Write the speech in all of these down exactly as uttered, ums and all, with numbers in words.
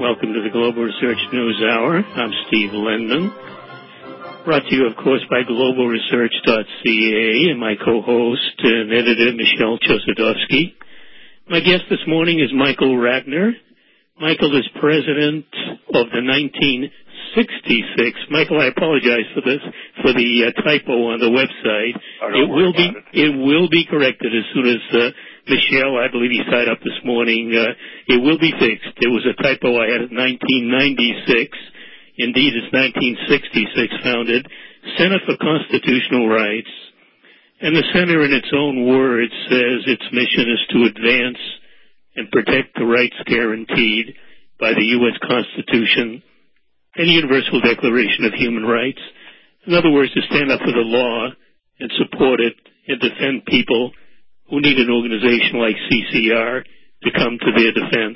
Welcome to the Global Research News Hour. I'm Steve Lendon. Brought to you, of course, by global research dot c a and my co-host and editor, Michelle Chosadovsky. My guest this morning is Michael Ratner. Michael is president of the nineteen sixty-six. Michael, I apologize for this, for the uh, typo on the website. It will be it. it will be corrected as soon as uh, Michelle, I believe he signed up this morning. Uh, it will be fixed. There was a typo I had at nineteen ninety-six. Indeed, it's nineteen sixty-six founded Center for Constitutional Rights. And the center, in its own words, says its mission is to advance and protect the rights guaranteed by the U S Constitution and the Universal Declaration of Human Rights. In other words, to stand up for the law and support it and defend people who need an organization like C C R to come to their defense.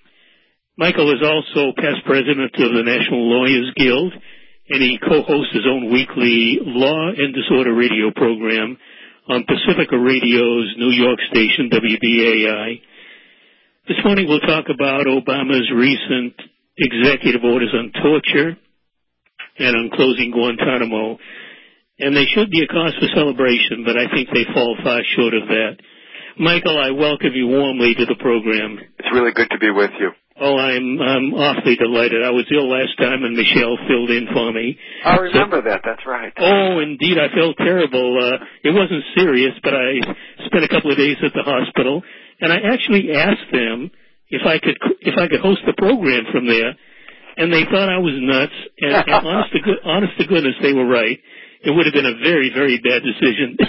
Michael is also past president of the National Lawyers Guild, and he co-hosts his own weekly Law and Disorder radio program on Pacifica Radio's New York station, W B A I. This morning we'll talk about Obama's recent executive orders on torture and on closing Guantanamo. And they should be a cause for celebration, but I think they fall far short of that. Michael, I welcome you warmly to the program. It's really good to be with you. Oh, I'm, I'm awfully delighted. I was ill last time, and Michelle filled in for me. I remember so, that. That's right. Oh, indeed. I felt terrible. Uh, it wasn't serious, but I spent a couple of days at the hospital, and I actually asked them if I could if I could host the program from there, and they thought I was nuts. And, and honest to good, honest to goodness, they were right. It would have been a very, very bad decision.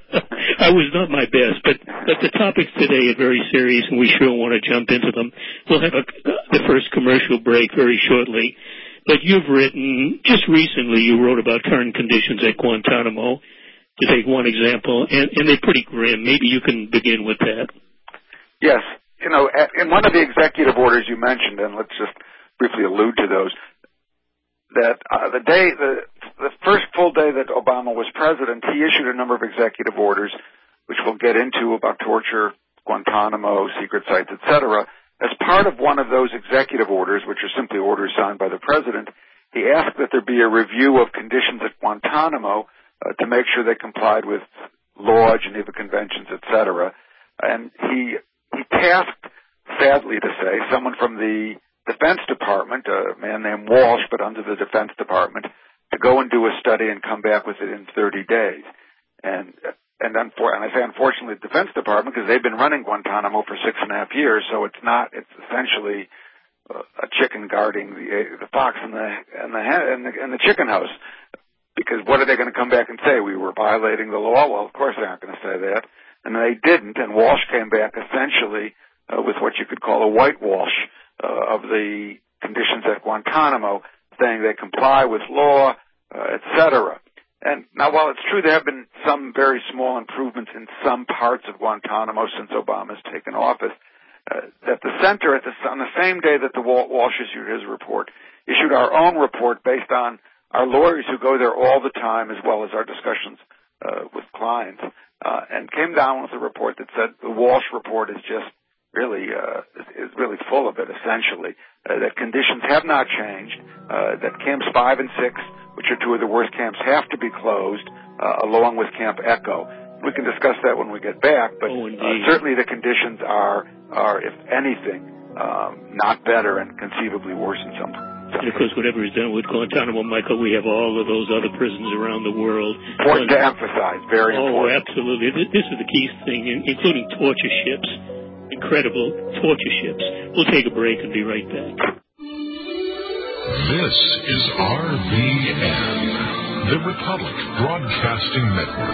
I was not my best, but, but the topics today are very serious, and we sure want to jump into them. We'll have a, the first commercial break very shortly. But you've written, just recently you wrote about current conditions at Guantanamo, to take one example, and, and they're pretty grim. Maybe you can begin with that. Yes. You know, in one of the executive orders you mentioned, and let's just briefly allude to those, that uh, the day, the, the first full day that Obama was president, he issued a number of executive orders, which we'll get into, about torture, Guantanamo, secret sites, et cetera. As part of one of those executive orders, which are simply orders signed by the president, he asked that there be a review of conditions at Guantanamo uh, to make sure they complied with law, Geneva Conventions, et cetera. And he, he tasked, sadly to say, someone from the Defense Department, a man named Walsh, but under the Defense Department, to go and do a study and come back with it in thirty days. And and, unfor- and I say unfortunately the Defense Department, because they've been running Guantanamo for six and a half years, so it's not, it's essentially uh, a chicken guarding the the fox in the and the, and the and the chicken house. Because what are they going to come back and say? We were violating the law? Well, of course they aren't going to say that. And they didn't, and Walsh came back essentially uh, with what you could call a whitewash Uh, of the conditions at Guantanamo, saying they comply with law, uh, et cetera. And now, while it's true there have been some very small improvements in some parts of Guantanamo since Obama's taken office, uh, that the center, at the, on the same day that the Walsh issued his report, issued our own report based on our lawyers who go there all the time, as well as our discussions uh, with clients, uh, and came down with a report that said the Walsh report is just really uh, is really full of it, essentially, uh, that conditions have not changed, uh, that camps five and six, which are two of the worst camps, have to be closed, uh, along with Camp Echo. We can discuss that when we get back, but oh, uh, certainly the conditions are, are if anything, um, not better and conceivably worse in some And, of course, whatever is done with Guantanamo, Michael, we have all of those other prisons around the world. Important to emphasize, very oh, important. Oh, absolutely. This is the key thing, including torture ships. Incredible torture ships. We'll take a break and be right back. This is R V N, the Republic Broadcasting Network.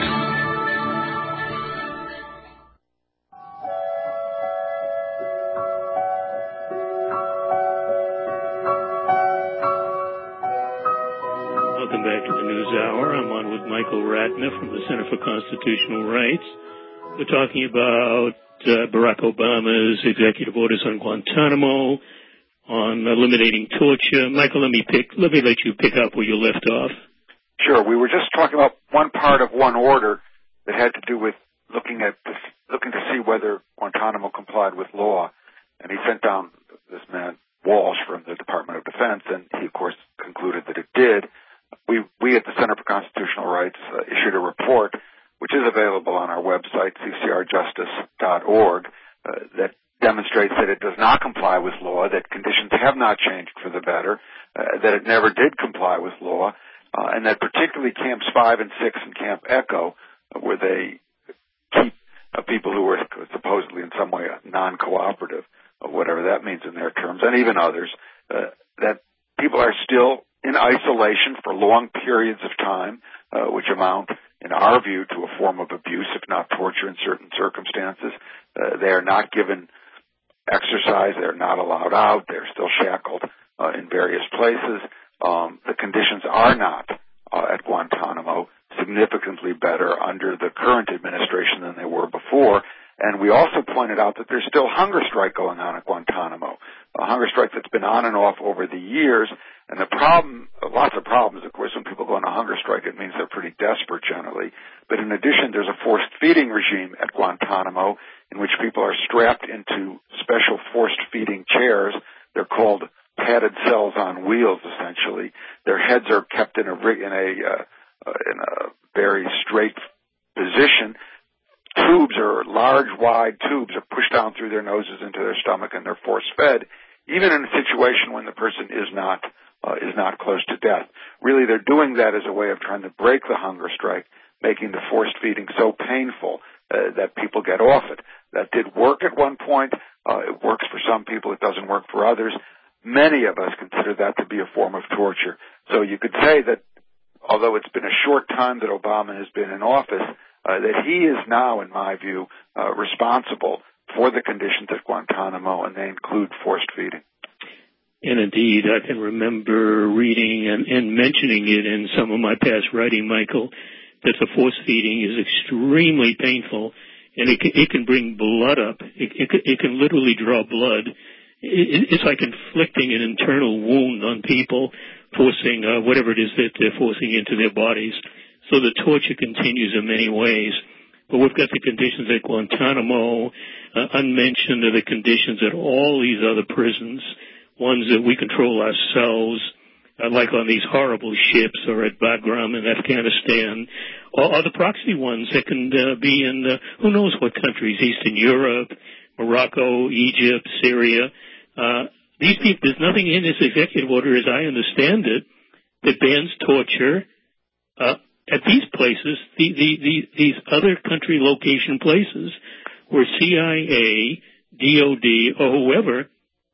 Welcome back to the News Hour. I'm on with Michael Ratner from the Center for Constitutional Rights. We're talking about Uh, Barack Obama's executive orders on Guantanamo, on eliminating torture. Michael, let me pick. Let me let you pick up where you left off. Sure. We were just talking about one part of one order that had to do with looking at this, looking to see whether Guantanamo complied with law, and he sent down this man Walsh from the Department of Defense, and he, of course, concluded that it did. We, we at the Center for Constitutional Rights uh, issued a report, which is available on our website, c c r justice dot org, uh, that demonstrates that it does not comply with law, that conditions have not changed for the better, uh, that it never did comply with law, uh, and that particularly Camps five and six and Camp Echo, uh, where they keep uh, people who are supposedly in some way non-cooperative, uh, whatever that means in their terms, and even others, uh, that people are still in isolation for long periods of time, uh, which amount, in our view, to a form of abuse, if not torture in certain circumstances. Uh, they are not given exercise. They're not allowed out. They're still shackled uh, in various places. Um, the conditions are not uh, at Guantanamo significantly better under the current administration than they were before. And we also pointed out that there's still hunger strike going on at Guantanamo, a hunger strike that's been on and off over the years. And the problem, lots of problems, of course, when people go on a hunger strike, it means they're pretty desperate generally. But in addition, there's a forced feeding regime at Guantanamo in which people are strapped into special forced feeding chairs. They're called padded cells on wheels, essentially. Their heads are kept in a in a uh, uh, in a very straight position. Tubes or large, wide tubes are pushed down through their noses into their stomach, and they're force-fed, even in a situation when the person is not uh, is not close to death. Really, they're doing that as a way of trying to break the hunger strike, making the forced feeding so painful uh, that people get off it. That did work at one point. Uh, it works for some people. It doesn't work for others. Many of us consider that to be a form of torture. So you could say that, although it's been a short time that Obama has been in office, Uh, that he is now, in my view, uh, responsible for the conditions at Guantanamo, and they include forced feeding. And indeed, I can remember reading and, and mentioning it in some of my past writing, Michael, that the force feeding is extremely painful, and it can, it can bring blood up. It, it, it can literally draw blood. It, it's like inflicting an internal wound on people, forcing uh, whatever it is that they're forcing into their bodies. So the torture continues in many ways. But we've got the conditions at Guantanamo. Uh, unmentioned are the conditions at all these other prisons, ones that we control ourselves, uh, like on these horrible ships or at Bagram in Afghanistan, or, or the proxy ones that can uh, be in uh, who knows what countries, Eastern Europe, Morocco, Egypt, Syria. Uh, these people, there's nothing in this executive order, as I understand it, that bans torture uh, at these places, the, the, the, these other country location places where C I A, D O D, or whoever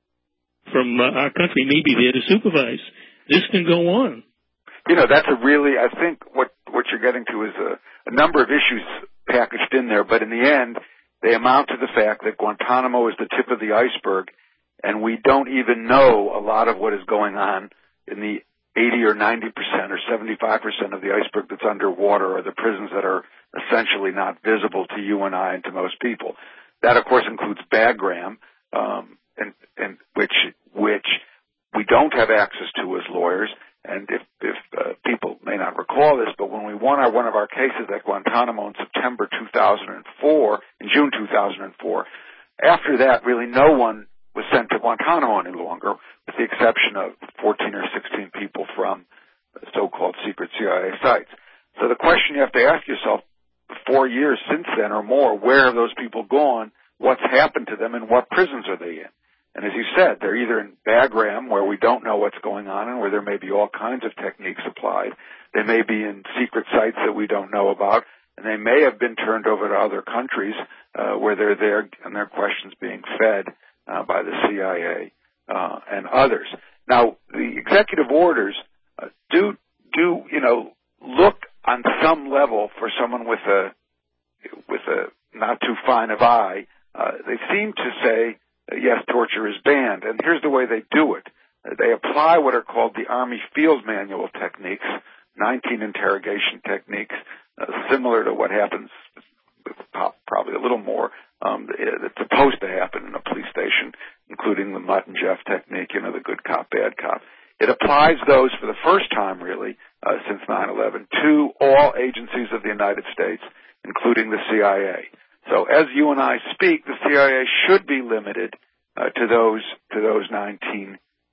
from uh, our country may be there to supervise. This can go on. You know, that's a really, I think what, what you're getting to is a, a number of issues packaged in there, but in the end, they amount to the fact that Guantanamo is the tip of the iceberg, and we don't even know a lot of what is going on in the eighty or ninety percent or seventy-five percent of the iceberg that's underwater, or the prisons that are essentially not visible to you and I and to most people. That, of course, includes Bagram, um, and, and which which we don't have access to as lawyers. And if, if uh, people may not recall this, but when we won our, one of our cases at Guantanamo in September two thousand four, in June two thousand four, after that, really no one was sent to Guantanamo any longer, with the exception of fourteen or sixteen people from so-called secret C I A sites. So the question you have to ask yourself, four years since then or more, where have those people gone, what's happened to them, and what prisons are they in? And as you said, they're either in Bagram, where we don't know what's going on and where there may be all kinds of techniques applied. They may be in secret sites that we don't know about, and they may have been turned over to other countries uh, where they're there and their questions being fed uh, by the C I A uh, and others. Now, the executive orders uh, do, do, you know, look on some level for someone with a, with a not too fine of eye. Uh, they seem to say, yes, torture is banned, and here's the way they do it. They apply what are called the Army Field Manual techniques, nineteen interrogation techniques, uh, similar to what happens, probably a little more, um, that's supposed to happen in a police station, including the Mutt and Jeff technique, you know, the good cop, bad cop. It applies those for the first time, really, uh, since nine eleven, to all agencies of the United States, including the C I A. So as you and I speak, the C I A should be limited uh, to those to those nineteen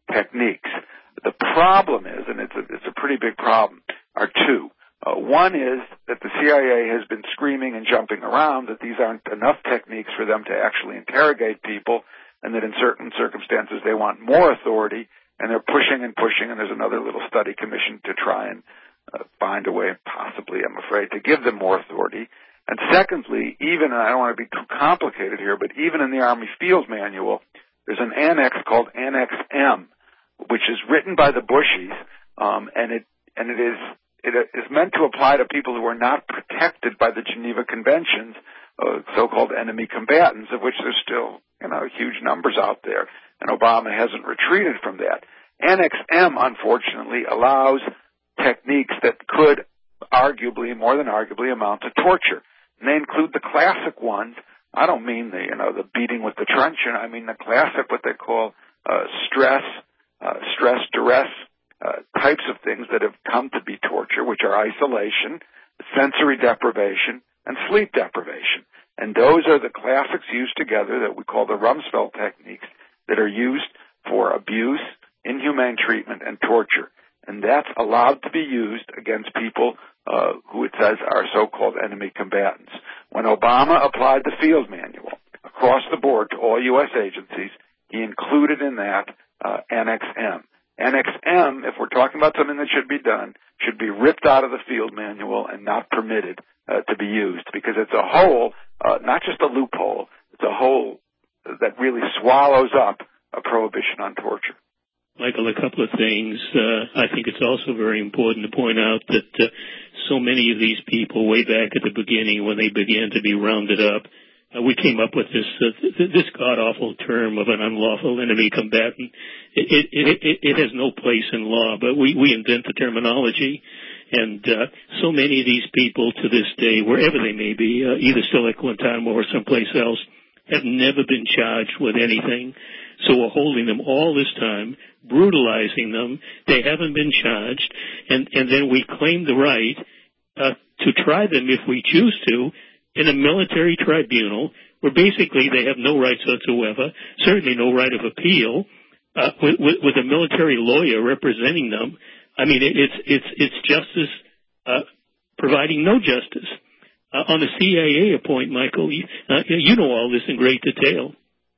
techniques. The problem is, and it's a, it's a pretty big problem, are two. Uh, one is that the C I A has been screaming and jumping around that these aren't enough techniques for them to actually interrogate people, and that in certain circumstances they want more authority, and they're pushing and pushing, and there's another little study commission to try and uh, find a way, possibly, I'm afraid, to give them more authority. And secondly, even, and I don't want to be too complicated here, but even in the Army Field Manual, there's an annex called Annex M, which is written by the Bushies, um, and it and it is it is meant to apply to people who are not protected by the Geneva Conventions, uh, so-called enemy combatants, of which there's still, you know, huge numbers out there, and Obama hasn't retreated from that. Annex M, unfortunately, allows techniques that could arguably, more than arguably, amount to torture. And they include the classic ones. I don't mean the, you know, the beating with the truncheon. I mean the classic, what they call uh, stress, uh, stress, duress, uh, types of things that have come to be torture, which are isolation, sensory deprivation, and sleep deprivation. And those are the classics used together that we call the Rumsfeld techniques that are used for abuse, inhumane treatment, and torture. And that's allowed to be used against people uh, who it says are so-called enemy combatants. When Obama applied the field manual across the board to all U S agencies, he included in that uh, Annex M. Annex M, if we're talking about something that should be done, should be ripped out of the field manual and not permitted uh, to be used, because it's a hole, uh, not just a loophole, it's a hole that really swallows up a prohibition on torture. Michael, a couple of things. Uh, I think it's also very important to point out that uh, so many of these people, way back at the beginning when they began to be rounded up, uh, we came up with this uh, th- this god-awful term of an unlawful enemy combatant. It, it, it, it, it has no place in law, but we, we invent the terminology. And uh, so many of these people to this day, wherever they may be, uh, either still at Guantanamo or someplace else, have never been charged with anything. So we're holding them all this time, brutalizing them. They haven't been charged. And, and then we claim the right uh, to try them if we choose to in a military tribunal where basically they have no rights whatsoever, certainly no right of appeal, uh, with, with, with a military lawyer representing them. I mean, it, it's, it's, it's justice uh, providing no justice. Uh, on the C I A point, Michael, you, uh, you know all this in great detail.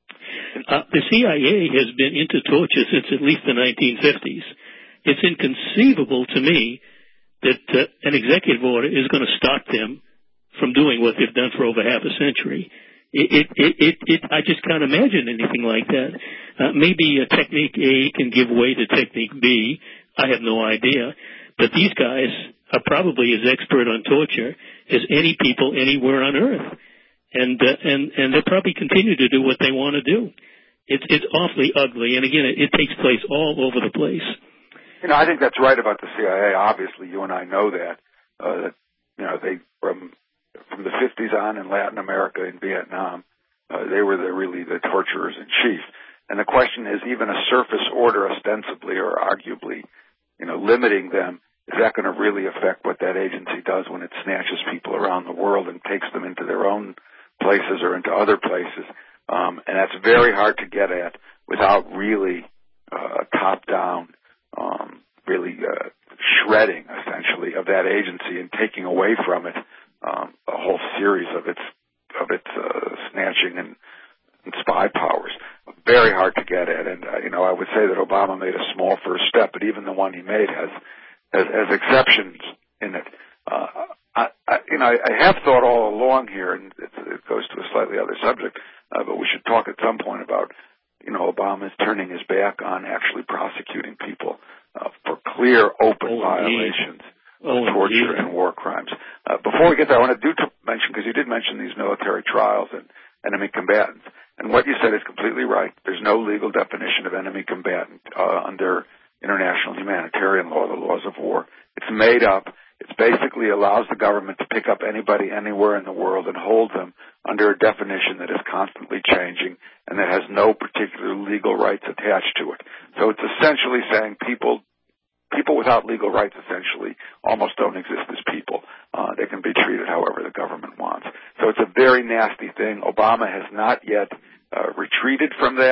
Uh, the C I A has been into torture since at least the nineteen fifties. It's inconceivable to me that uh, an executive order is going to stop them from doing what they've done for over half a century. It, it, it, it, it, I just can't imagine anything like that. Uh, maybe uh, Technique A can give way to Technique B. I have no idea. But these guys are probably as expert on torture as any people anywhere on Earth. And, uh, and, and they'll probably continue to do what they want to do. It's, it's awfully ugly. And again, it, it takes place all over the place. You know, I think that's right about the C I A. Obviously, you and I know that. Uh, that you know, they, from, from the fifties on in Latin America and Vietnam, uh, they were the, really the torturers in chief. And the question is, even a surface order ostensibly or arguably, you know, limiting them, is that going to really affect what that agency does when it snatches people around the world and takes them into their own places or into other places? Um, and that's very hard to get at without really uh, top-down, um, really uh, shredding, essentially, of that agency and taking away from it um, a whole series of its of its uh, snatching and, and spy powers. Very hard to get at. And, uh, you know, I would say that Obama made a small first step, but even the one he made has has, has exceptions in it. Uh, I, I, you know, I, I have thought all along here, and it, it goes to a slightly other subject, uh, but we should talk at some point about, you know, Obama's turning his back on actually prosecuting people uh, for clear, open oh, violations of oh, torture indeed. and war crimes. Uh, before we get there, I want to do to mention, because you did mention these military trials and enemy combatants, and what you said is completely right. There's no legal definition of enemy combatant uh, under international humanitarian law, the laws of war. It's made up. It basically allows the government to pick up anybody anywhere in the world and hold them under a definition that is constantly changing and that has no particular legal rights attached to it. So it's essentially saying people people without legal rights essentially almost don't exist as people. Uh, they can be treated however the government wants. So it's a very nasty thing. Obama has not yet uh, retreated from that.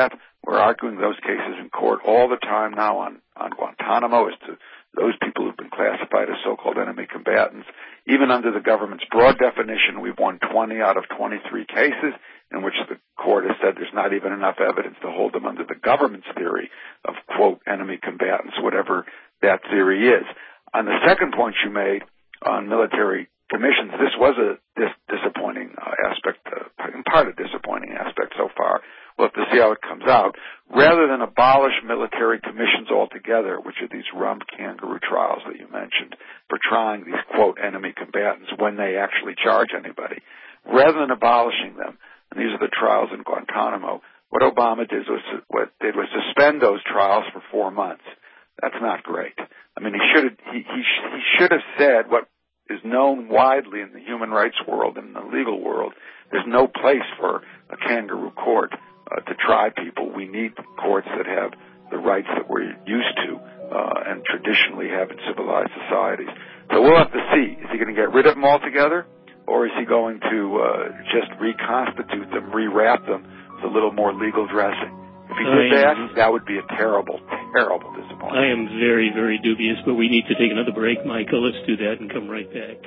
We're arguing those cases in court all the time now on, on Guantanamo as to those people who've been classified as so-called enemy combatants. Even under the government's broad definition, we've won twenty out of twenty-three cases in which the court has said there's not even enough evidence to hold them under the government's theory of, quote, enemy combatants, whatever that theory is. On the second point you made on military commissions, this was a dis- disappointing uh, aspect, uh, in part a disappointing aspect so far. We'll have to see how it comes out. Rather than abolish military commissions altogether, which are these rump kangaroo trials that you mentioned, for trying these, quote, enemy combatants when they actually charge anybody, rather than abolishing them, and these are the trials in Guantanamo, what Obama did was, what did was suspend those trials for four months. That's not great. I mean, he should have, he, he, he should have said what is known widely in the human rights world and in the legal world. There's no place for a kangaroo court uh, to try people. We need courts that have the rights that we're used to uh, and traditionally have in civilized societies. So we'll have to see. Is he going to get rid of them altogether, or is he going to uh, just reconstitute them, rewrap them with a little more legal dressing? If he did that, that would be a terrible, terrible disappointment. I am very, very dubious, but we need to take another break, Michael. Let's do that and come right back.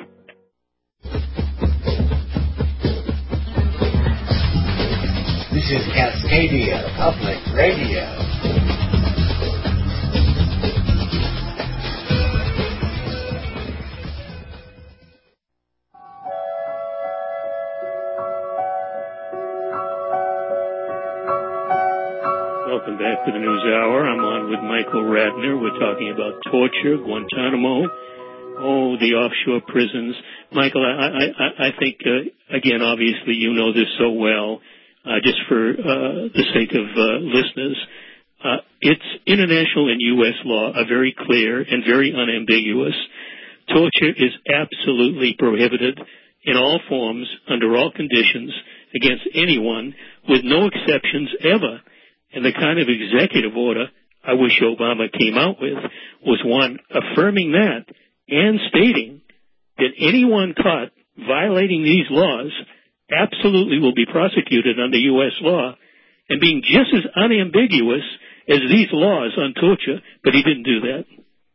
This is Cascadia Public Radio. Welcome back to the News Hour. I'm on with Michael Ratner. We're talking about torture, Guantanamo, oh, the offshore prisons. Michael, I, I, I think, uh, again, obviously you know this so well, uh, just for uh, the sake of uh, listeners. Uh, it's international and U S law are very clear and very unambiguous. Torture is absolutely prohibited in all forms, under all conditions, against anyone, with no exceptions ever. And the kind of executive order I wish Obama came out with was one affirming that and stating that anyone caught violating these laws absolutely will be prosecuted under U S law, and being just as unambiguous as these laws on torture, but he didn't do that.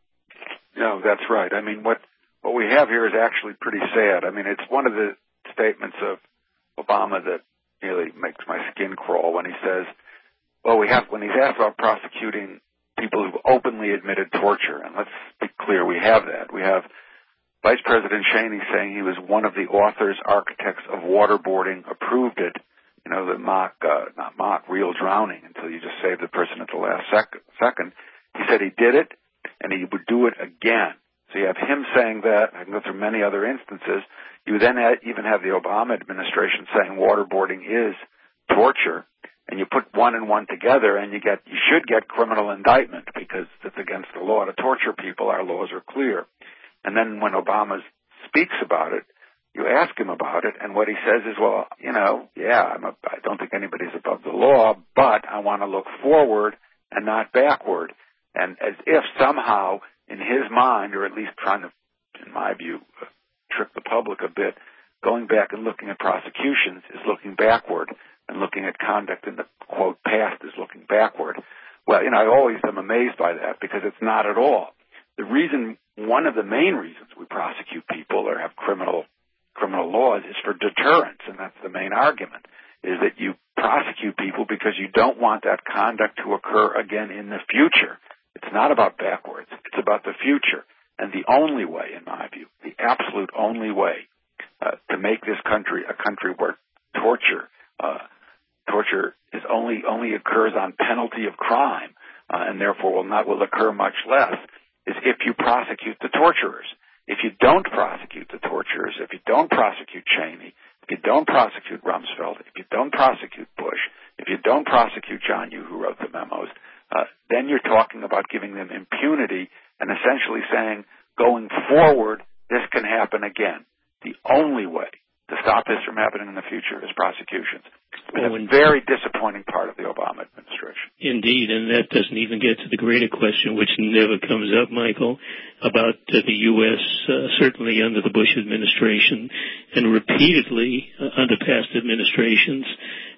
No, that's right. I mean, what, what we have here is actually pretty sad. I mean, it's one of the statements of Obama that really makes my skin crawl when he says, well, we have, when he's asked about prosecuting people who've openly admitted torture, and let's be clear, we have that. We have Vice President Cheney saying he was one of the authors, architects of waterboarding, approved it, you know, the mock, uh, not mock, real drowning until you just save the person at the last sec- second. He said he did it, and he would do it again. So you have him saying that. I can go through many other instances. You then even have the Obama administration saying waterboarding is torture. And you put one and one together, and you get you should get criminal indictment because it's against the law to torture people. Our laws are clear. And then when Obama speaks about it, you ask him about it, and what he says is, well, you know, yeah, I'm a, I don't think anybody's above the law, but I want to look forward and not backward. And as if somehow, in his mind, or at least trying to, in my view, trick the public a bit, going back and looking at prosecutions is looking backward. And looking at conduct in the, quote, past is looking backward. Well, you know, I always am amazed by that because it's not at all. The reason, one of the main reasons we prosecute people or have criminal criminal laws is for deterrence, and that's the main argument, is that you prosecute people because you don't want that conduct to occur again in the future. It's not about backwards. It's about the future. And the only way, in my view, the absolute only way uh, to make this country a country where torture uh Torture is only only occurs on penalty of crime, uh, and therefore will not will occur much less, is if you prosecute the torturers. If you don't prosecute the torturers, if you don't prosecute Cheney, if you don't prosecute Rumsfeld, if you don't prosecute Bush, if you don't prosecute John Yoo, who wrote the memos, uh, then you're talking about giving them impunity and essentially saying, going forward, this can happen again. The only way to stop this from happening in the future is prosecutions. It's been a very disappointing part of the Obama administration. Indeed, and that doesn't even get to the greater question, which never comes up, Michael, about uh, the U S, uh, certainly under the Bush administration and repeatedly uh, under past administrations,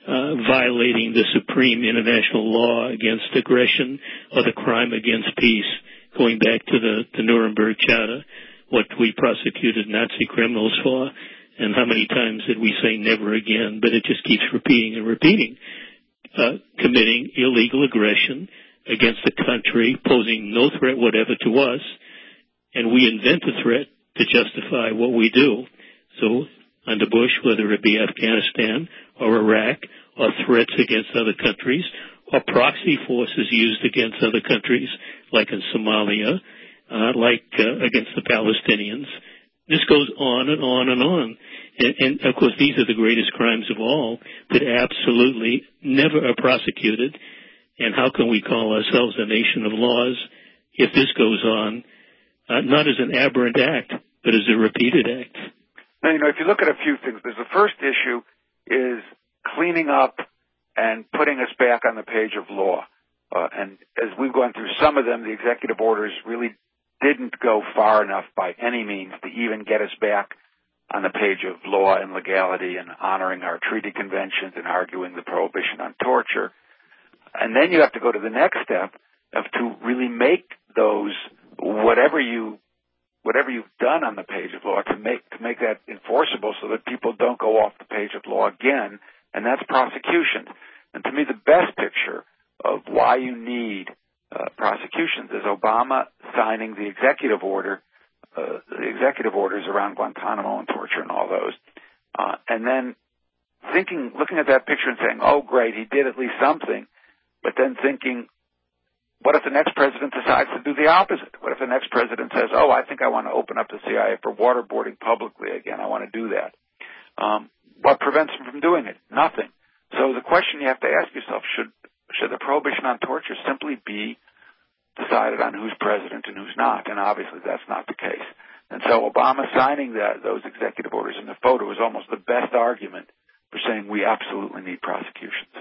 uh, violating the supreme international law against aggression or the crime against peace, going back to the, the Nuremberg Charter, what we prosecuted Nazi criminals for, and how many times did we say never again, but it just keeps repeating and repeating. Uh, committing illegal aggression against the country, posing no threat whatever to us, and we invent a threat to justify what we do. So under Bush, whether it be Afghanistan or Iraq, or threats against other countries, or proxy forces used against other countries, like in Somalia, uh, like uh, against the Palestinians. This goes on and on and on. And, and, of course, these are the greatest crimes of all that absolutely never are prosecuted. And how can we call ourselves a nation of laws if this goes on, uh, not as an aberrant act, but as a repeated act? Now, you know, if you look at a few things, there's the first issue is cleaning up and putting us back on the page of law. Uh, and as we've gone through some of them, the executive orders really didn't go far enough by any means to even get us back on the page of law and legality and honoring our treaty conventions and arguing the prohibition on torture. And then you have to go to the next step of to really make those, whatever you, whatever you've done on the page of law, to make, to make that enforceable so that people don't go off the page of law again, and that's prosecution. And to me, the best picture of why you need uh, prosecutions is Obama signing the executive order, uh, the executive orders around Guantanamo and torture and all those, uh, and then thinking, looking at that picture and saying, oh, great, he did at least something, but then thinking, what if the next president decides to do the opposite? What if the next president says, oh, I think I want to open up the C I A for waterboarding publicly again. I want to do that. Um, what prevents him from doing it? Nothing. So the question you have to ask yourself, should should the prohibition on torture simply be decided on who's president and who's not? And obviously that's not the case. And so Obama signing that, those executive orders in the photo is almost the best argument for saying we absolutely need prosecutions.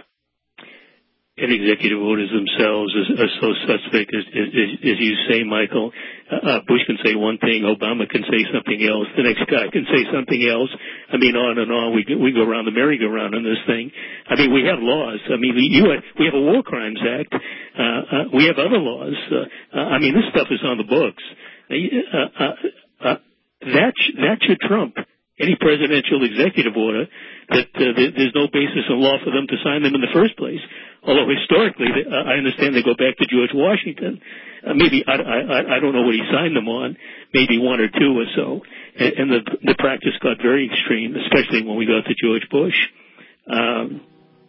And executive orders themselves are, are so suspect, as, as, as you say, Michael. Uh, Bush can say one thing, Obama can say something else, the next guy can say something else. I mean, on and on. We we go around the merry-go-round on this thing. I mean, we have laws. I mean, we, you have, we have a War Crimes Act. Uh, uh, we have other laws. Uh, uh, I mean, this stuff is on the books. Uh, uh, uh, that sh- that should trump any presidential executive order that uh, there's no basis in law for them to sign them in the first place. Although historically, uh, I understand they go back to George Washington. Uh, maybe, I, I, I don't know what he signed them on, maybe one or two or so. And, and the, the practice got very extreme, especially when we got to George Bush. Um,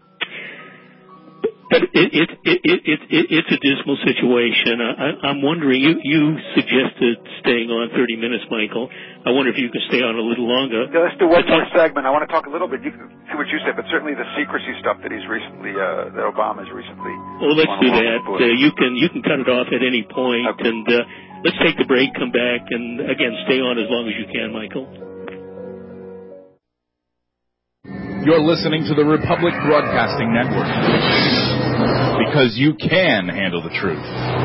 But it, it, it, it, it, it, it's a dismal situation. I, I'm wondering, you, you suggested staying on thirty minutes, Michael. I wonder if you could stay on a little longer. Yeah, let's do one more segment. I want to talk a little bit. You can see what you said, but certainly the secrecy stuff that he's recently, uh, that Obama's recently. Well, let's do that. Uh, you can you can cut it off at any point, okay. and uh, let's take the break, come back, and again, stay on as long as you can, Michael. You're listening to the Republic Broadcasting Network. Because you can handle the truth.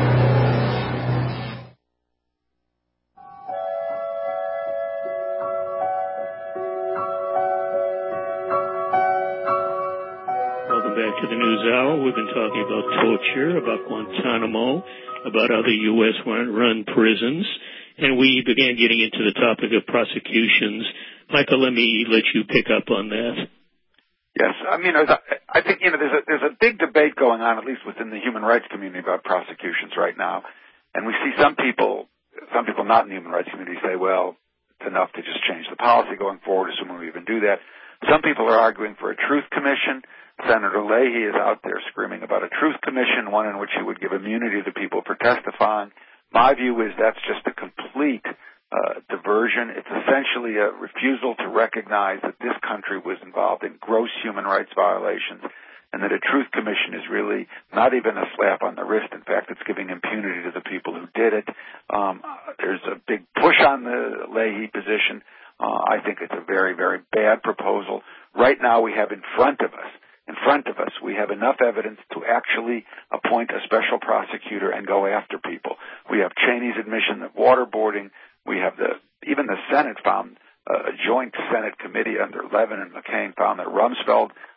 Welcome back to the News Hour. We've been talking about torture, about Guantanamo, about other U S run prisons, and we began getting into the topic of prosecutions. Michael, let me let you pick up on that. Yes, I mean, I think, you know, there's a, there's a big debate going on, at least within the human rights community, about prosecutions right now. And we see some people, some people not in the human rights community say, well, it's enough to just change the policy going forward, assuming we even do that. Some people are arguing for a truth commission. Senator Leahy is out there screaming about a truth commission, one in which he would give immunity to people for testifying. My view is that's just a complete Uh, diversion. It's essentially a refusal to recognize that this country was involved in gross human rights violations and that a truth commission is really not even a slap on the wrist. In fact, it's giving impunity to the people who did it. Um, there's a big push on the Leahy position. Uh, I think it's a very, very bad proposal. Right now we have in front of us, in front of us, we have enough evidence to actually appoint a special prosecutor and go after people. We have Cheney's admission that waterboarding. We have the, even the Senate found, uh, a joint Senate committee under Levin and McCain found that Rumsfeld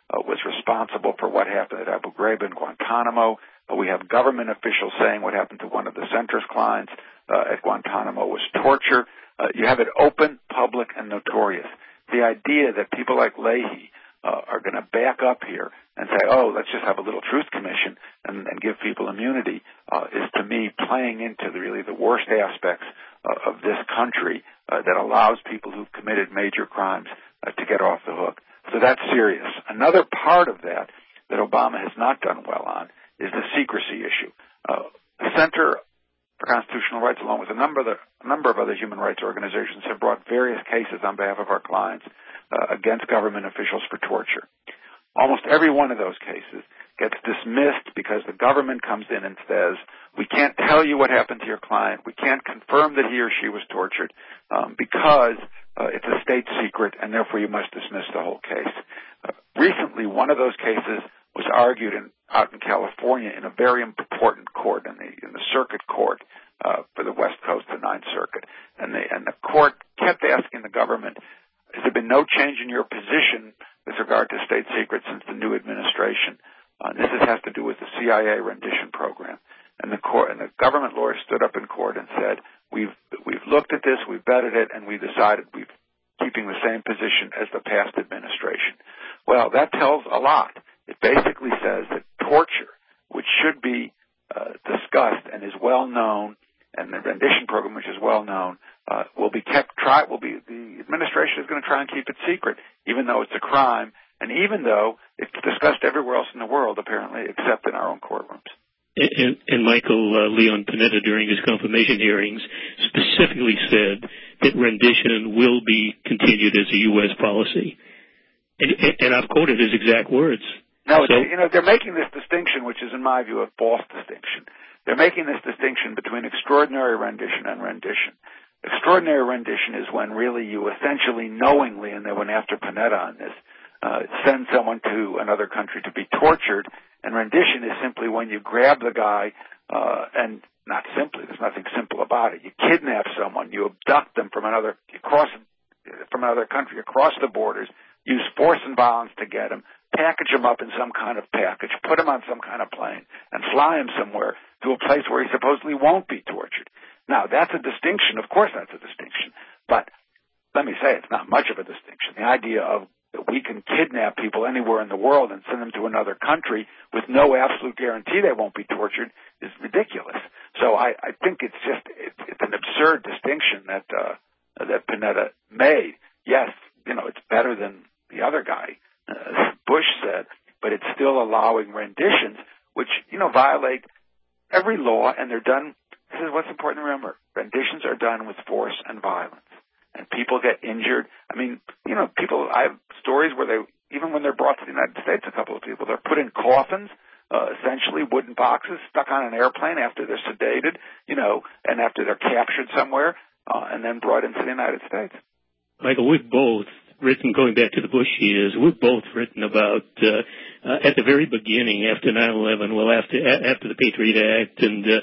uh, was responsible for what happened at Abu Ghraib and Guantanamo. Uh, we have government officials saying what happened to one of the center's clients uh, at Guantanamo was torture. Uh, you have it open, public, and notorious. The idea that people like Leahy uh, are going to back up here and say, oh, let's just have a little truth commission and, and give people immunity uh, is, to me, playing into the, really the worst aspects uh, of this country uh, that allows people who've committed major crimes uh, to get off the hook. So that's serious. Another part of that that Obama has not done well on is the secrecy issue. Uh, the Center for Constitutional Rights, along with a number of, the, a number of other human rights organizations, have brought various cases on behalf of our clients uh, against government officials for torture. Almost every one of those cases gets dismissed because the government comes in and says, we can't tell you what happened to your client, we can't confirm that he or she was tortured um, because uh, it's a state secret, and therefore you must dismiss the whole case. Uh, recently, one of those cases was argued in, out in California in a very important court, in the, in the circuit court uh, for the West Coast, the Ninth Circuit. And the, and the court kept asking the government, has there been no change in your position with regard to state secrets since the new administration? Uh, this has to do with the C I A rendition program. And the court and the government lawyer stood up in court and said, we've we've looked at this, we've vetted it, and we decided we're keeping the same position as the past administration. Well, that tells a lot. It basically says that torture, which should be uh, discussed and is well known, and the rendition program, which is well known, uh, will be kept. Try will be the administration is going to try and keep it secret, even though it's a crime, and even though it's discussed everywhere else in the world, apparently, except in our own courtrooms. And, and Michael uh, Leon Panetta, during his confirmation hearings, specifically said that rendition will be continued as a U S policy, and, and I've quoted his exact words. No, so, you know, they're making this distinction, which is, in my view, a false distinction. They're making this distinction between extraordinary rendition and rendition. Extraordinary rendition is when really you essentially knowingly, and they went after Panetta on this, uh, send someone to another country to be tortured. And rendition is simply when you grab the guy, uh, and not simply, there's nothing simple about it. You kidnap someone, you abduct them from another, across, from another country, across the borders, use force and violence to get him, package him up in some kind of package, put him on some kind of plane, and fly him somewhere to a place where he supposedly won't be tortured. Now, that's a distinction. Of course that's a distinction. But let me say, it's not much of a distinction. The idea of that we can kidnap people anywhere in the world and send them to another country with no absolute guarantee they won't be tortured is ridiculous. So I, I think it's just it's, it's an absurd distinction that uh, that Panetta made. Yes, you know, it's better than the other guy, uh, Bush said, but it's still allowing renditions, which, you know, violate every law, and they're done. This is what's important to remember. Renditions are done with force and violence. And people get injured. I mean, you know, people, I have stories where they, even when they're brought to the United States, a couple of people, they're put in coffins, uh, essentially wooden boxes, stuck on an airplane after they're sedated, you know, and after they're captured somewhere, uh, and then brought into the United States. Michael, we've both written, going back to the Bush years, we've both written about, uh, uh, at the very beginning, after nine eleven, well, after after the Patriot Act, and uh,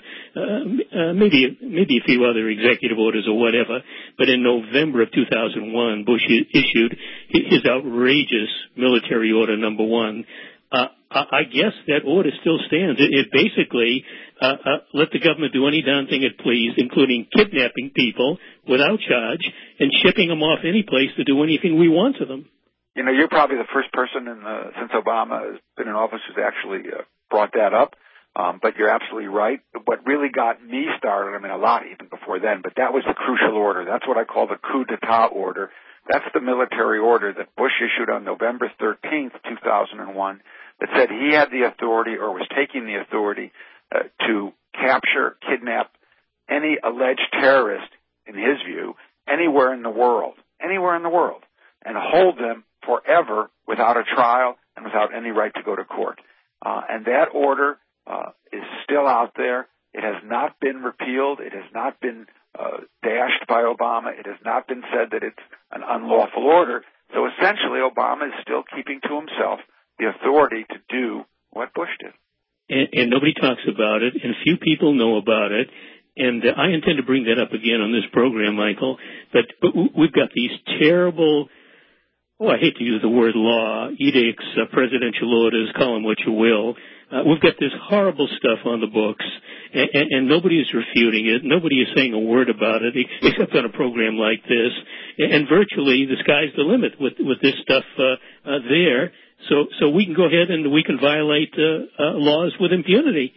uh, maybe maybe a few other executive orders or whatever, but in November of two thousand one, Bush issued his outrageous military order number one. Uh, I guess that order still stands. It, it basically uh, uh, let the government do any darn thing it pleased, including kidnapping people without charge and shipping them off any place to do anything we want to them. You know, you're probably the first person in the, since Obama has been in office who's actually uh, brought that up. Um, but you're absolutely right. What really got me started, I mean, a lot even before then, but that was the crucial order. That's what I call the coup d'etat order. That's the military order that Bush issued on November thirteenth, two thousand one, that said he had the authority or was taking the authority uh, to capture, kidnap any alleged terrorist, in his view, anywhere in the world, anywhere in the world, and hold them forever without a trial and without any right to go to court. Uh, and that order uh, is still out there. It has not been repealed. It has not been uh, dashed by Obama. It has not been said that it's an unlawful order. So essentially, Obama is still keeping to himself the authority to do what Bush did. And, and nobody talks about it, and few people know about it. And uh, I intend to bring that up again on this program, Michael. But, but we've got these terrible oh, I hate to use the word law, edicts, uh, presidential orders, call them what you will. Uh, we've got this horrible stuff on the books, and, and, and nobody is refuting it. Nobody is saying a word about it, except on a program like this. And, and virtually, the sky's the limit with with this stuff uh, uh, there. So, so we can go ahead and we can violate uh, uh, laws with impunity.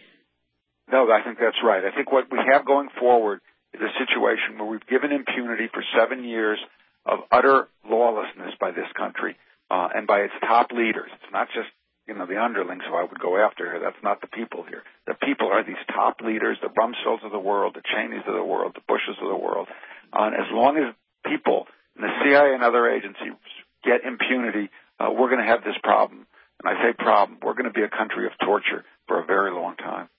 No, I think that's right. I think what we have going forward is a situation where we've given impunity for seven years of utter lawlessness by this country uh, and by its top leaders. It's not just, you know, the underlings who I would go after here. That's not the people here. The people are these top leaders, the Rumsfelds of the world, the Cheneys of the world, the Bushes of the world. Uh, and as long as people in the C I A and other agencies get impunity, uh, we're going to have this problem. And I say problem. We're going to be a country of torture for a very long time.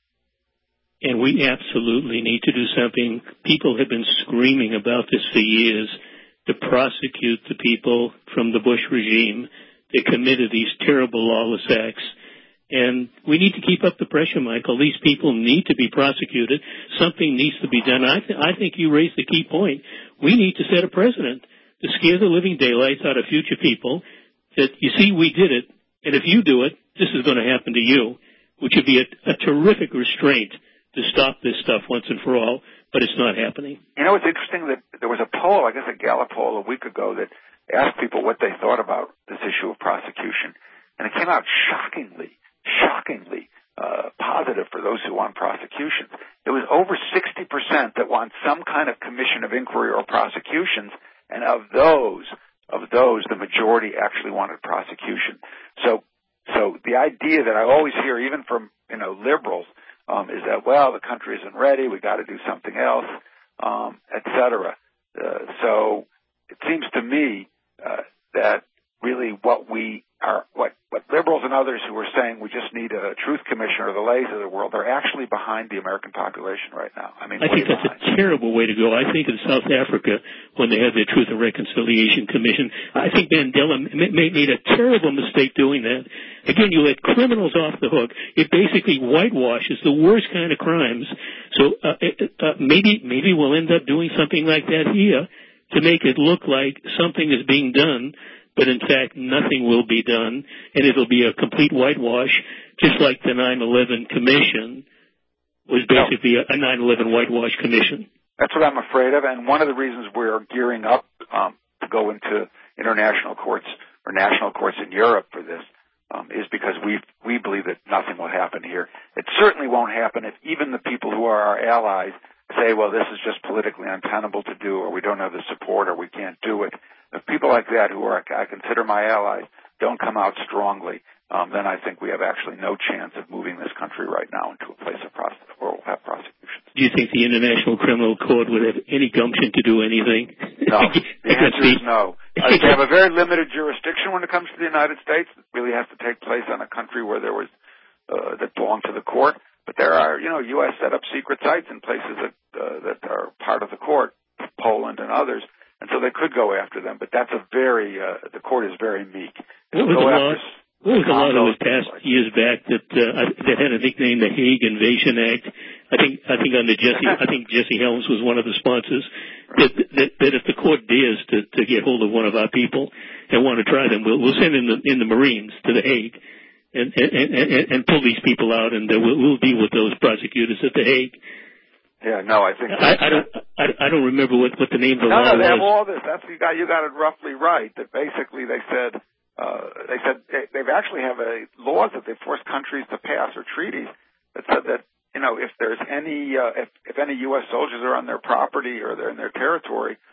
And we absolutely need to do something. People have been screaming about this for years, to prosecute the people from the Bush regime that committed these terrible lawless acts. And we need to keep up the pressure, Michael. These people need to be prosecuted. Something needs to be done. I, th- I think you raised the key point. We need to set a precedent to scare the living daylights out of future people that, you see, we did it, and if you do it, this is going to happen to you, which would be a, a terrific restraint to stop this stuff once and for all, but it's not happening. You know, it's interesting that there was a poll, I guess a Gallup poll a week ago, that asked people what they thought about this issue of prosecution, and it came out shockingly, shockingly uh, positive for those who want prosecutions. It was over sixty percent that want some kind of commission of inquiry or prosecutions, and of those, of those, the majority actually wanted prosecution. So, so the idea that I always hear, even from, you know, liberals, Um, is that, well, the country isn't ready, we got to do something else, um, et cetera. Uh, so it seems to me uh, that really what we are, what, what liberals and others who are saying we just need a truth commission or the Lays of the world, they're actually behind the American population right now. I mean, I think that's behind. a terrible way to go. I think in South Africa, when they had their Truth and Reconciliation Commission, I think Mandela made a terrible mistake doing that. Again, you let criminals off the hook. It basically whitewashes the worst kind of crimes. So uh, uh, maybe maybe we'll end up doing something like that here to make it look like something is being done, but in fact nothing will be done, and it'll be a complete whitewash, just like the nine eleven Commission was basically a nine eleven whitewash commission. That's what I'm afraid of, and one of the reasons we're gearing up um, to go into international courts or national courts in Europe for this um, is because we we believe that nothing will happen here. It certainly won't happen if even the people who are our allies say, well, this is just politically untenable to do, or we don't have the support, or we can't do it. If people like that, who are I consider my allies, don't come out strongly, um, then I think we have actually no chance of moving this country right now into a place of process where we'll have prosecutions. Do you think the International Criminal Court would have any gumption to do anything? No. The answer is no. Uh, they have a very limited jurisdiction when it comes to the United States. It really has to take place on a country where there was uh, that belonged to the court. But there are, you know, U S set up secret sites in places that uh, that are part of the court, Poland and others. And so they could go after them, but that's a very, uh, the court is very meek. What was, go the after, law, what was the law that was passed like years back that, uh, that had a nickname, the Hague Invasion Act? I think, I think under Jesse, I think Jesse Helms was one of the sponsors. That, that, that if the court dares to, to get hold of one of our people and want to try them, we'll, we'll send in the, in the Marines to the Hague and, and, and, and pull these people out, and uh, we'll, we'll deal with those prosecutors at the Hague. Yeah, no, I think I, I don't. I, I don't remember what, what the name of the no, law no, they was. have all this. That's you got. You got it roughly right. That basically they said uh, they said they, they've actually have a laws that they force countries to pass or treaties that said that you know if there's any uh, if if any U S soldiers are on their property or they're in their territory,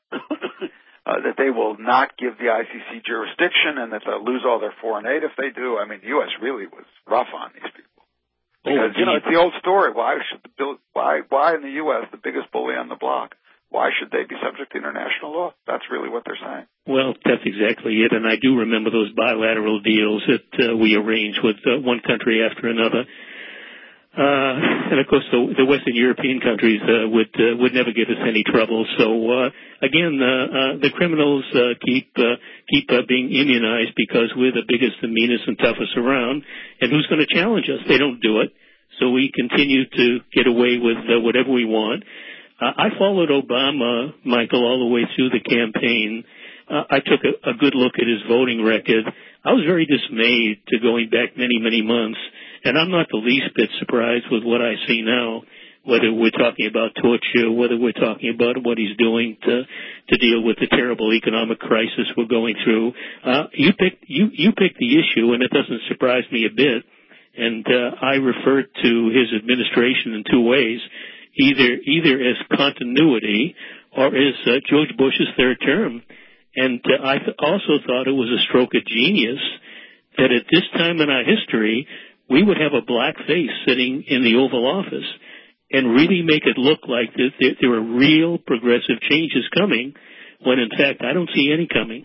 uh, that they will not give the I C C jurisdiction and that they'll lose all their foreign aid if they do. I mean, the U S really was rough on these people. Because, you know, it's the old story. Why should the why why in the U S, the biggest bully on the block, why should they be subject to international law? That's really what they're saying. Well, that's exactly it. And I do remember those bilateral deals that uh, we arranged with uh, one country after another. Uh, and of course, the, the Western European countries uh, would uh, would never give us any trouble. So uh, again, uh, uh, the criminals uh, keep uh, keep uh, being immunized because we're the biggest, and meanest, and toughest around. And who's going to challenge us? They don't do it. So we continue to get away with uh, whatever we want. Uh, I followed Obama, Michael, all the way through the campaign. uh, I took a, a good look at his voting record. I was very dismayed to going back many, many months, and I'm not the least bit surprised with what I see now, whether we're talking about torture, whether we're talking about what he's doing to to deal with the terrible economic crisis we're going through. Uh, you picked you you picked the issue, and it doesn't surprise me a bit. And uh, I refer to his administration in two ways, either either as continuity or as uh, George Bush's third term. And uh, I th- also thought it was a stroke of genius that at this time in our history, we would have a black face sitting in the Oval Office and really make it look like that there, there are real progressive changes coming, when in fact I don't see any coming.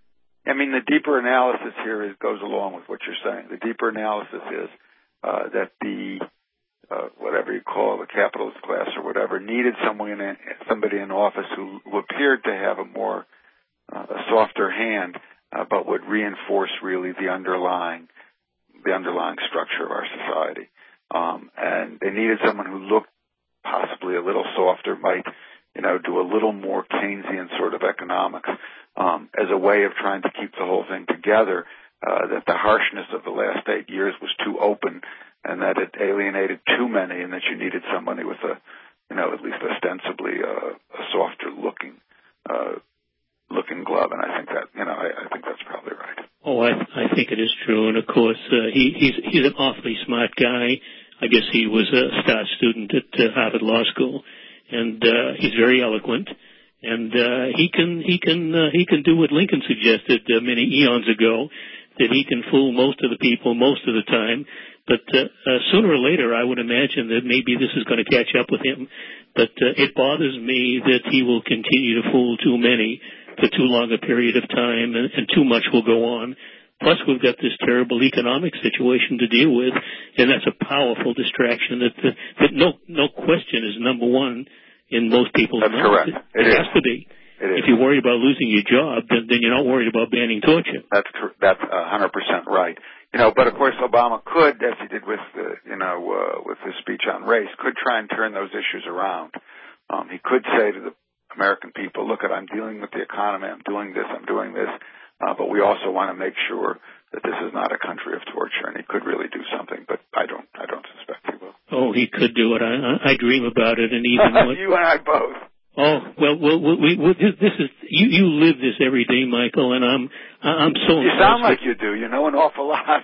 I mean, the deeper analysis here is, goes along with what you're saying. The deeper analysis is uh, that the, uh, whatever you call it, the capitalist class or whatever, needed someone in, somebody in office who, who appeared to have a more, uh, a softer hand, uh, but would reinforce really the underlying, the underlying structure of our society. Um, and they needed someone who looked possibly a little softer, might, you know, do a little more Keynesian sort of economics, um, as a way of trying to keep the whole thing together, uh, that the harshness of the last eight years was too open and that it alienated too many and that you needed somebody with a, you know, at least ostensibly uh, a softer looking, uh, looking glove. And I think that, you know, I, I think that's probably right. Oh, I, I think it is true. And of course, uh, he, he's, he's an awfully smart guy. I guess he was a star student at uh, Harvard Law School, and uh, he's very eloquent. And uh, he can he can uh, he can do what Lincoln suggested uh, many eons ago, that he can fool most of the people most of the time. But uh, uh, sooner or later, I would imagine that maybe this is going to catch up with him. But uh, it bothers me that he will continue to fool too many for too long a period of time, and, and too much will go on. Plus, we've got this terrible economic situation to deal with, and that's a powerful distraction that that, that no no question is number one in most people's That's minds. correct. It, it it has to be. It if you're worried about losing your job, then, then you're not worried about banning torture. That's that's a hundred percent right. You know, but of course, Obama could, as he did with the, you know, uh, with his speech on race, could try and turn those issues around. Um, he could say to the American people, "Look, I'm dealing with the economy. I'm doing this. I'm doing this." Uh, but we also want to make sure that this is not a country of torture, and he could really do something. But I don't, I don't suspect he will. Oh, he could do it. I, I dream about it, and even when, you and I both. Oh well, well, we, we, this is you. You live this every day, Michael, and I'm, I'm so. You sound like you do. You know an awful lot.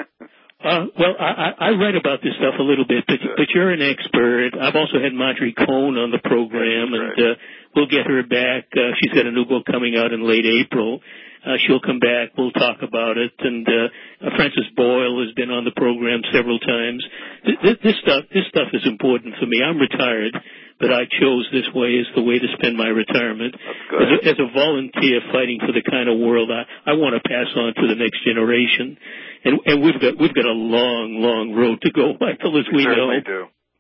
Uh, well, I, I read about this stuff a little bit, but, but you're an expert. I've also had Marjorie Cohn on the program, and uh, we'll get her back. Uh, she's got a new book coming out in late April. Uh, she'll come back. We'll talk about it. And uh, Francis Boyle has been on the program several times. This, this stuff, this stuff is important for me. I'm retired, but I chose this way as the way to spend my retirement. As a, as a volunteer fighting for the kind of world I, I want to pass on to the next generation. And, and we've got we've got a long, long road to go, Michael, as we, we know. do.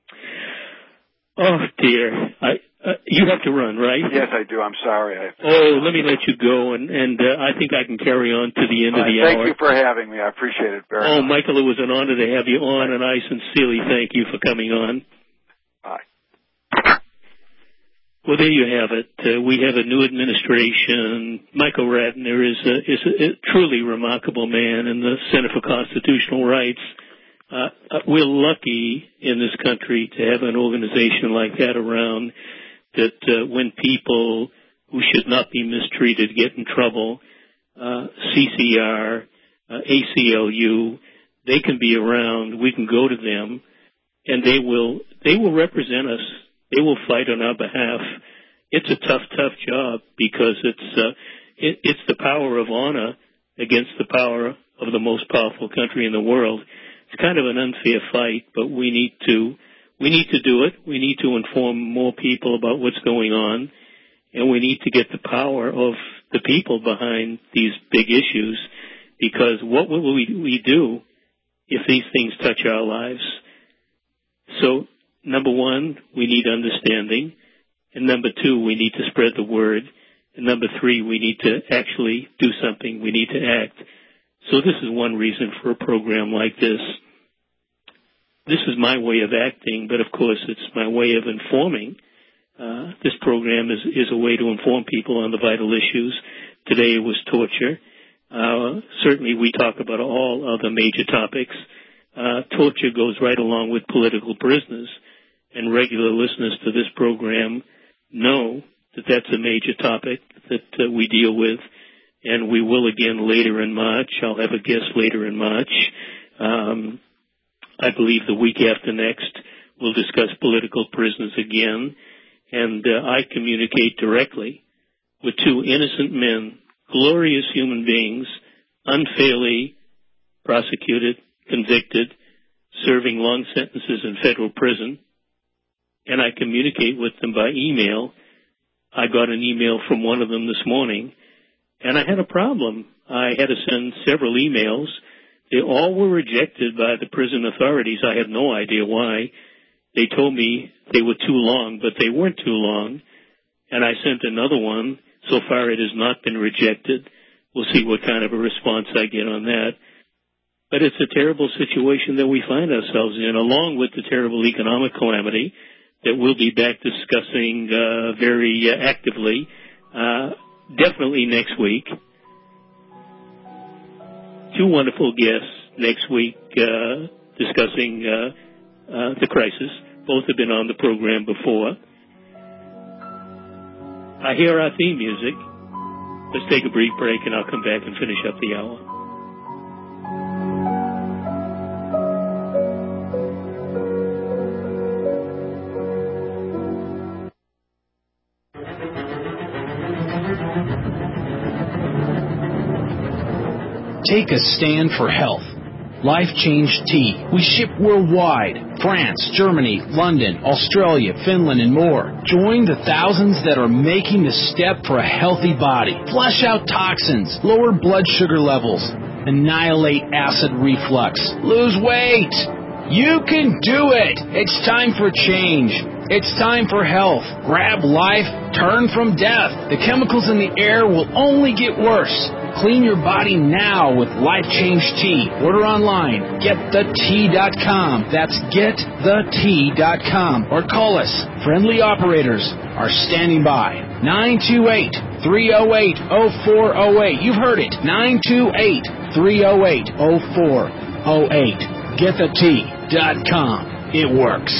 Oh dear, I uh, you have to run, right? Yes, I do. I'm sorry. I oh, let me let you go, and and uh, I think I can carry on to the end uh, of the thank hour. Thank you for having me. I appreciate it very oh, much. Oh, Michael, it was an honor to have you on, and I sincerely thank you for coming on. Bye. Well, there you have it. Uh, we have a new administration. Michael Ratner is a, is a, a truly remarkable man in the Center for Constitutional Rights. Uh, uh, we're lucky in this country to have an organization like that around, that uh, when people who should not be mistreated get in trouble, uh, C C R, uh, A C L U, they can be around. We can go to them, and they will they will represent us. They will fight on our behalf. It's a tough, tough job, because it's uh, it, it's the power of honor against the power of the most powerful country in the world. It's kind of an unfair fight, but we need to we need to do it. We need to inform more people about what's going on, and we need to get the power of the people behind these big issues, because what will we, we do if these things touch our lives? So, number one, we need understanding. And number two, we need to spread the word. And number three, we need to actually do something. We need to act. So this is one reason for a program like this. This is my way of acting, but of course it's my way of informing. Uh, this program is, is a way to inform people on the vital issues. today was torture. Uh, certainly we talk about all other major topics. Uh, torture goes right along with political prisoners, and regular listeners to this program know that that's a major topic that uh, we deal with, and we will again later in March. I'll have a guest later in March. Um, I believe the week after next we'll discuss political prisoners again, and uh, I communicate directly with two innocent men, glorious human beings, unfairly prosecuted, convicted, serving long sentences in federal prison, and I communicate with them by email. I got an email from one of them this morning, and I had a problem. I had to send several emails. They all were rejected by the prison authorities. I had no idea why. They told me they were too long, but they weren't too long, and I sent another one. So far it has not been rejected. We'll see what kind of a response I get on that. But it's a terrible situation that we find ourselves in, along with the terrible economic calamity that we'll be back discussing uh, very uh, actively, uh, definitely next week. Two wonderful guests next week uh, discussing uh, uh, the crisis. Both have been on the program before. I hear our theme music. Let's take a brief break and I'll come back and finish up the hour. Take a stand for health. Life Change Tea. We ship worldwide. France, Germany, London, Australia, Finland, and more. Join the thousands that are making the step for a healthy body. Flush out toxins, lower blood sugar levels, annihilate acid reflux, lose weight. You can do it. It's time for change. It's time for health. Grab life, turn from death. The chemicals in the air will only get worse. Clean your body now with Life Change Tea. Order online, get the tea dot com. That's get the tea dot com. Or call us. Friendly operators are standing by. nine two eight, three oh eight, oh four oh eight. You've heard it. nine two eight, three oh eight, oh four oh eight. get the tea dot com. It works.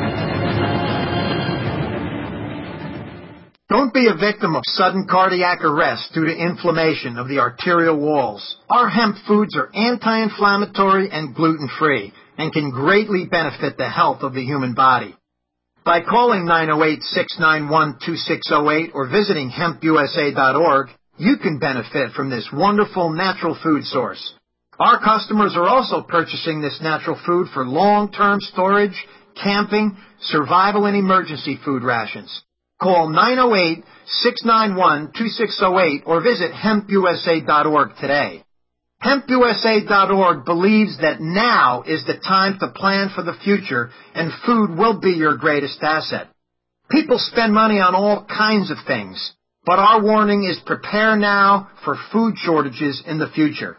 Don't be a victim of sudden cardiac arrest due to inflammation of the arterial walls. Our hemp foods are anti-inflammatory and gluten-free and can greatly benefit the health of the human body. By calling nine oh eight, six nine one, two six oh eight or visiting hemp u s a dot org, you can benefit from this wonderful natural food source. Our customers are also purchasing this natural food for long-term storage, camping, survival, and emergency food rations. Call nine oh eight, six nine one, two six oh eight or visit hemp u s a dot org today. hemp u s a dot org believes that now is the time to plan for the future and food will be your greatest asset. People spend money on all kinds of things, but our warning is prepare now for food shortages in the future.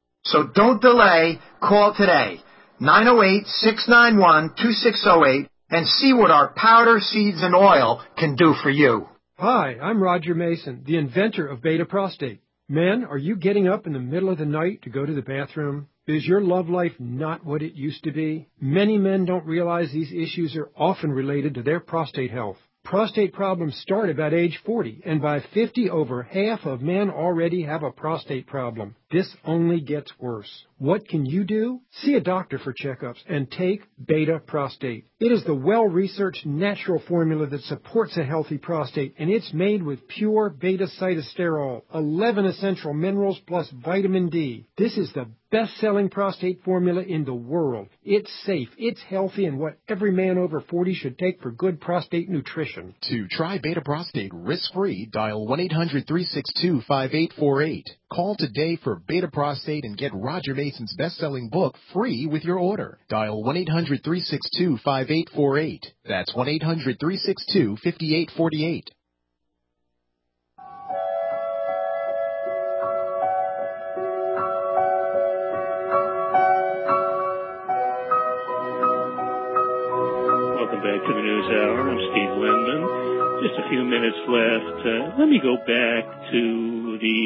So don't delay, call today, nine oh eight, six nine one, two six oh eight, and see what our powder, seeds, and oil can do for you. Hi, I'm Roger Mason, the inventor of Beta Prostate. Men, are you getting up in the middle of the night to go to the bathroom? Is your love life not what it used to be? Many men don't realize these issues are often related to their prostate health. Prostate problems start about age forty, and by fifty, over half of men already have a prostate problem. This only gets worse. What can you do? See a doctor for checkups and take Beta Prostate. It is the well-researched natural formula that supports a healthy prostate, and it's made with pure beta-cytosterol, eleven essential minerals plus vitamin D. This is the best-selling prostate formula in the world. It's safe, it's healthy, and what every man over forty should take for good prostate nutrition. To try Beta Prostate risk-free, dial one eight hundred, three six two, five eight four eight. Call today for Beta Prostate and get Roger Mason's best-selling book free with your order. Dial one eight hundred, three six two, five eight four eight. That's one eight hundred, three six two, five eight four eight. Welcome back to the News Hour. I'm Steve Lendman. just a few minutes left. Uh, let me go back to the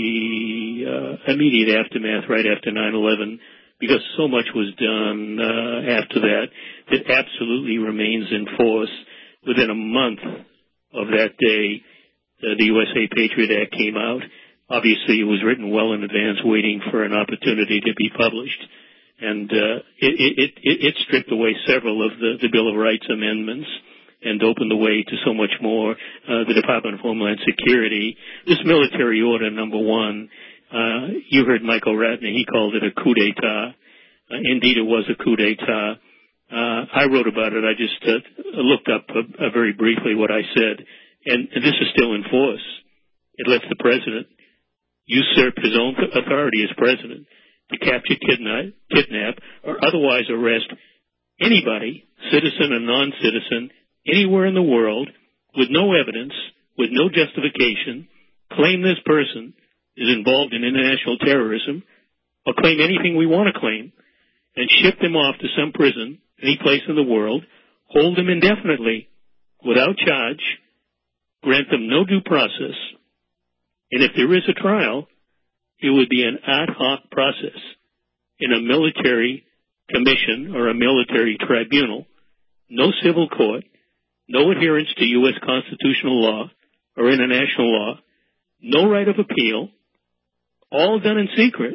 uh, immediate aftermath right after nine eleven, because so much was done uh, after that that absolutely remains in force. Within a month of that day, uh, the U S A Patriot Act came out. Obviously, it was written well in advance, waiting for an opportunity to be published. And uh, it, it, it, it stripped away several of the, the Bill of Rights amendments and opened the way to so much more. Uh, the Department of Homeland Security, this military order number one, uh, you heard Michael Ratner, he called it a coup d'etat. Uh, indeed, it was a coup d'etat. Uh, I wrote about it. I just uh, looked up uh, uh, very briefly what I said, and, and this is still in force. It lets the president usurp his own authority as president to capture, kidnap, kidnap, or otherwise arrest anybody, citizen or non-citizen, anywhere in the world, with no evidence, with no justification, claim this person is involved in international terrorism, or claim anything we want to claim, and ship them off to some prison, any place in the world, hold them indefinitely, without charge, grant them no due process, and if there is a trial, it would be an ad hoc process in a military commission or a military tribunal, no civil court, no adherence to U S constitutional law or international law, no right of appeal, all done in secret.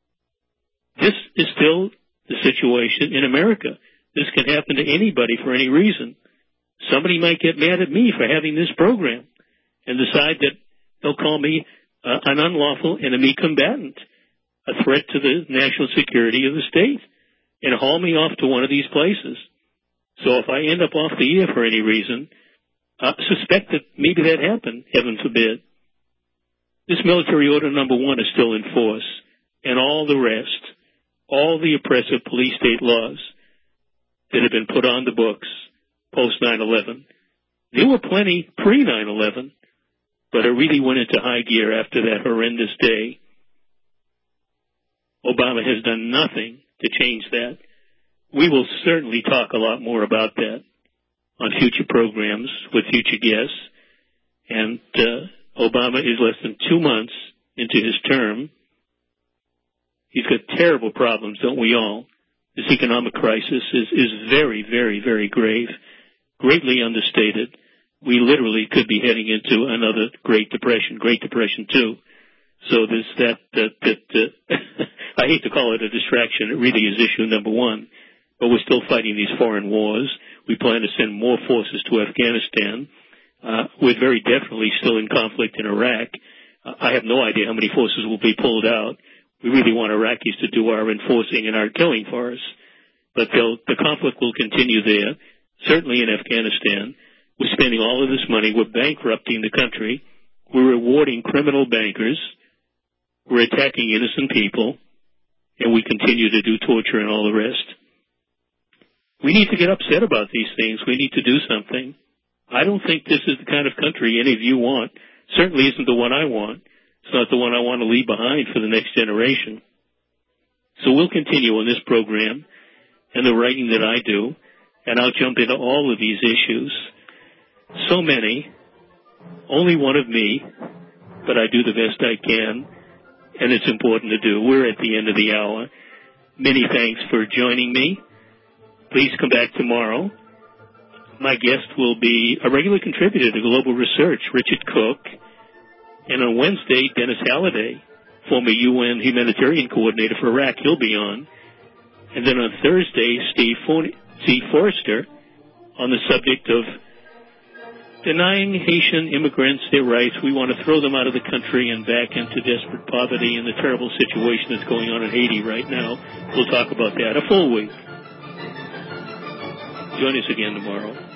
This is still the situation in America. This can happen to anybody for any reason. Somebody might get mad at me for having this program and decide that they'll call me uh, an unlawful enemy combatant, a threat to the national security of the state, and haul me off to one of these places. So if I end up off the air for any reason, uh, suspect that maybe that happened, heaven forbid. This military order number one is still in force, and all the rest, all the oppressive police state laws that have been put on the books post nine eleven. There were plenty pre nine eleven, but it really went into high gear after that horrendous day. Obama has done nothing to change that. We will certainly talk a lot more about that on future programs with future guests. And uh, Obama is less than two months into his term. He's got terrible problems, don't we all? This economic crisis is, is very, very, very grave, greatly understated. We literally could be heading into another Great Depression, Great Depression two. So there's that, that, that uh, I hate to call it a distraction. It really is issue number one. But we're still fighting these foreign wars. We plan to send more forces to Afghanistan. Uh, we're very definitely still in conflict in Iraq. Uh, I have no idea how many forces will be pulled out. We really want Iraqis to do our enforcing and our killing for us. But the conflict will continue there, certainly in Afghanistan. We're spending all of this money. We're bankrupting the country. We're rewarding criminal bankers. We're attacking innocent people. And we continue to do torture and all the rest. We need to get upset about these things. We need to do something. I don't think this is the kind of country any of you want. Certainly isn't the one I want. It's not the one I want to leave behind for the next generation. So we'll continue on this program and the writing that I do, and I'll jump into all of these issues. So many, only one of me, but I do the best I can, and it's important to do. We're at the end of the hour. Many thanks for joining me. Please come back tomorrow. My guest will be a regular contributor to Global Research, Richard Cook. And on Wednesday, Dennis Halliday, former U N humanitarian coordinator for Iraq, he'll be on. And then on Thursday, Steve C. Forrester on the subject of denying Haitian immigrants their rights. We want to throw them out of the country and back into desperate poverty and the terrible situation that's going on in Haiti right now. We'll talk about that a full week. Join us again tomorrow.